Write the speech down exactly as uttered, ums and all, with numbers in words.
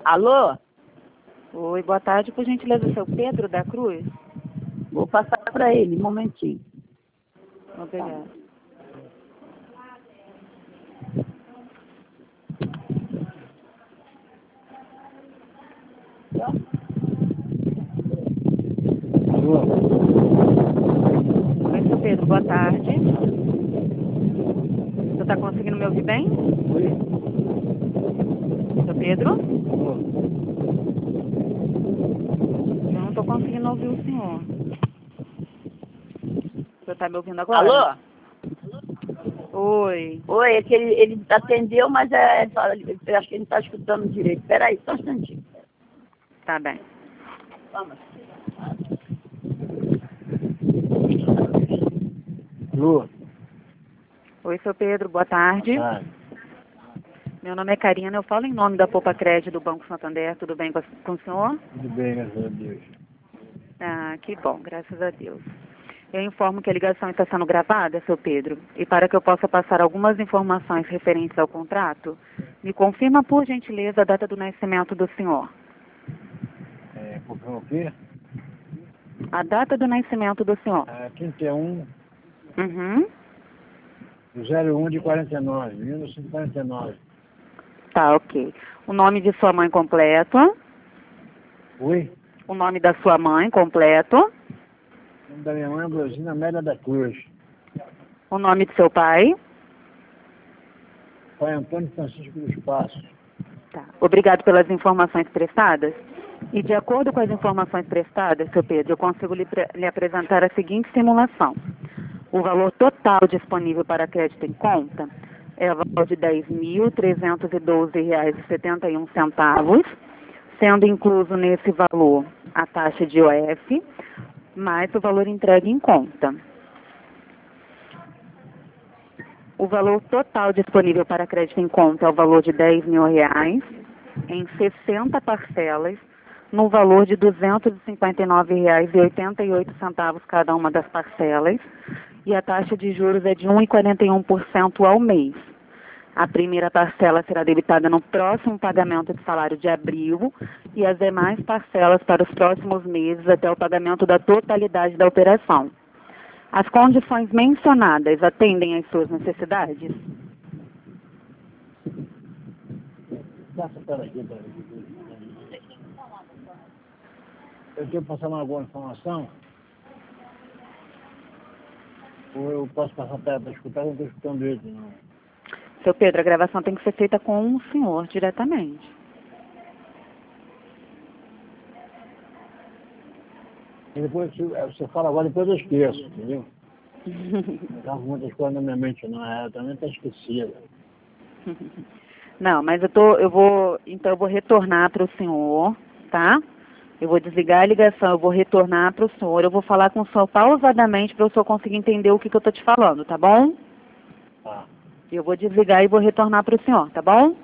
Alô? Oi, boa tarde, por gentileza, seu Pedro da Cruz? Vou passar para ele, um momentinho. Obrigada. Alô? Oi, seu Pedro, boa tarde. Você está conseguindo me ouvir bem? Oi? Seu Pedro? Alô? Eu não estou conseguindo ouvir o senhor. Você está me ouvindo agora? Alô? Oi. Oi, é que ele, ele atendeu, mas é, fala- eu acho que ele não está escutando direito. Espera aí, só um instantinho. Tá bem. Vamos. Alô? Oi, seu Pedro, boa tarde. Ah, Meu nome é Karina, eu falo em nome da Poupa Crédito do Banco Santander. Tudo bem com, a- com o senhor? tudo bem, graças a Deus. Ah, que bom, graças a Deus. Eu informo que a ligação está sendo gravada, seu Pedro, e para que eu possa passar algumas informações referentes ao contrato, me confirma, por gentileza, a data do nascimento do senhor. É, porque o quê? A data do nascimento do senhor. Ah, trinta e um Uhum. do zero um de quarenta e nove, mil novecentos e quarenta e nove. Tá, ok. O nome de sua mãe completo. Oi? O nome da sua mãe completo. O nome da minha mãe é Brosina Amélia da Cruz. O nome de seu pai. Pai Antônio Francisco dos Passos. Tá. Obrigado pelas informações prestadas. E de acordo com as informações prestadas, seu Pedro, eu consigo lhe, pre- lhe apresentar a seguinte simulação. O valor total disponível para crédito em conta é o valor de dez mil trezentos e doze reais e setenta e um centavos, sendo incluso nesse valor a taxa de I O F, mais o valor entregue em conta. O valor total disponível para crédito em conta é o valor de dez mil reais, em sessenta parcelas, no valor de duzentos e cinquenta e nove reais e oitenta e oito centavos cada uma das parcelas, e a taxa de juros é de um vírgula quarenta e um por cento ao mês. A primeira parcela será debitada no próximo pagamento de salário de abril e as demais parcelas para os próximos meses até o pagamento da totalidade da operação. As condições mencionadas atendem às suas necessidades? Passa para aqui, para aqui. Eu tenho que passar mais alguma informação? Ou eu posso passar para para escutar? Eu não estou escutando direito, não. Seu Pedro, a gravação tem que ser feita com o senhor diretamente. E depois, se você fala agora, depois eu esqueço, entendeu? Não estava com muitas coisas na minha mente, não. É, eu também está esquecida. Não, mas eu tô, eu vou, então eu vou retornar para o senhor, tá? Eu vou desligar a ligação, eu vou retornar para o senhor, eu vou falar com o senhor pausadamente para o senhor conseguir entender o que, que eu tô te falando, tá bom? Tá. Eu vou desligar e vou retornar para o senhor, tá bom?